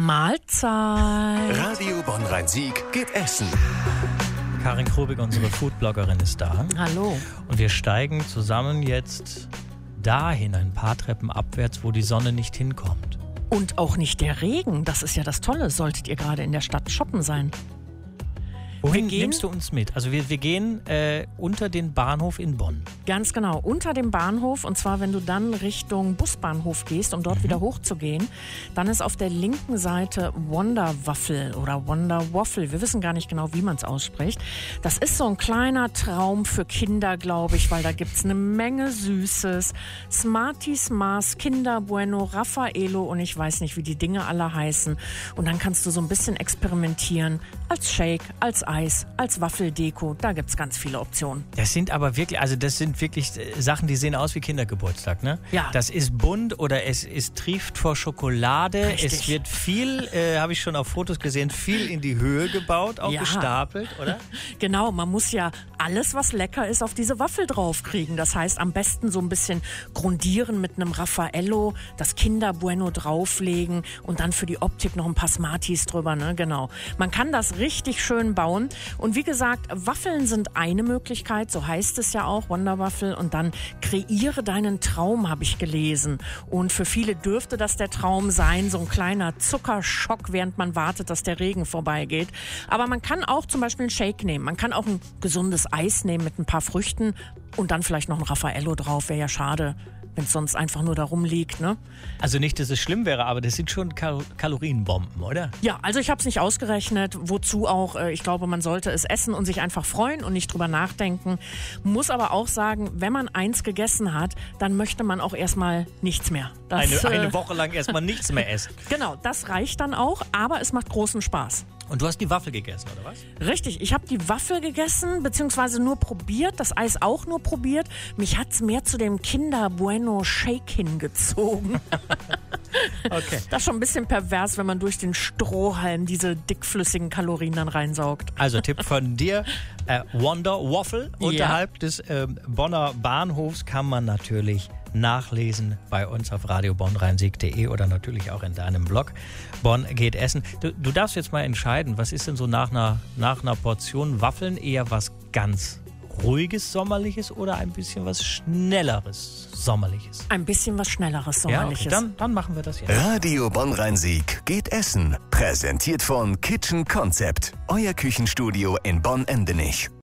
Mahlzeit. Radio Bonn-Rhein-Sieg geht essen. Karin Krubig, unsere Foodbloggerin, ist da. Hallo. Und wir steigen zusammen jetzt dahin, ein paar Treppen abwärts, wo die Sonne nicht hinkommt. Und auch nicht der Regen, das ist ja das Tolle, solltet ihr gerade in der Stadt shoppen sein. Wohin nimmst du uns mit? Also wir gehen unter den Bahnhof in Bonn. Ganz genau, unter dem Bahnhof. Und zwar, wenn du dann Richtung Busbahnhof gehst, um dort wieder hochzugehen, dann ist auf der linken Seite Wonder Waffle oder Wonder Waffle. Wir wissen gar nicht genau, wie man es ausspricht. Das ist so ein kleiner Traum für Kinder, glaube ich, weil da gibt es eine Menge Süßes. Smarties, Mars, Kinder Bueno, Raffaello und ich weiß nicht, wie die Dinge alle heißen. Und dann kannst du so ein bisschen experimentieren. Als Shake, als Eis, als Waffeldeko, da gibt es ganz viele Optionen. Das sind wirklich Sachen, die sehen aus wie Kindergeburtstag, ne? Ja. Das ist bunt oder es trieft vor Schokolade. Richtig. Es wird viel, habe ich schon auf Fotos gesehen, viel in die Höhe gebaut, auch Ja. gestapelt, oder? Genau, man muss ja alles, was lecker ist, auf diese Waffel draufkriegen. Das heißt, am besten so ein bisschen grundieren mit einem Raffaello, das Kinder Bueno drauflegen und dann für die Optik noch ein paar Smarties drüber, ne? Genau. Man kann das richtig schön bauen. Und wie gesagt, Waffeln sind eine Möglichkeit, so heißt es ja auch, Wonder Waffle. Und dann kreiere deinen Traum, habe ich gelesen. Und für viele dürfte das der Traum sein, so ein kleiner Zuckerschock, während man wartet, dass der Regen vorbeigeht. Aber man kann auch zum Beispiel einen Shake nehmen. Man kann auch ein gesundes Eis nehmen mit ein paar Früchten und dann vielleicht noch ein Raffaello drauf. Wäre ja schade, wenn es sonst einfach nur da rumliegt, ne? Also nicht, dass es schlimm wäre, aber das sind schon Kalorienbomben, oder? Ja, also ich habe es nicht ausgerechnet, wozu auch. Ich glaube, man sollte es essen und sich einfach freuen und nicht drüber nachdenken. Muss aber auch sagen, wenn man eins gegessen hat, dann möchte man auch erstmal nichts mehr. Eine Woche lang erstmal nichts mehr essen. Genau, das reicht dann auch, aber es macht großen Spaß. Und du hast die Waffel gegessen, oder was? Richtig, ich habe die Waffel gegessen, beziehungsweise nur probiert, das Eis auch nur probiert. Mich hat's mehr zu dem Kinder Bueno Shake hingezogen. Okay. Das ist schon ein bisschen pervers, wenn man durch den Strohhalm diese dickflüssigen Kalorien dann reinsaugt. Also Tipp von dir, Wonder Waffle. Unterhalb des Bonner Bahnhofs kann man natürlich nachlesen bei uns auf radiobonnrheinsieg.de oder natürlich auch in deinem Blog. Bonn geht essen. Du darfst jetzt mal entscheiden, was ist denn so nach einer Portion Waffeln eher was ganz ruhiges, sommerliches oder ein bisschen was schnelleres, sommerliches? Ein bisschen was schnelleres, sommerliches. Ja, okay, dann machen wir das jetzt. Radio Bonn-Rhein-Sieg geht essen. Präsentiert von Kitchen Concept. Euer Küchenstudio in Bonn-Endenich.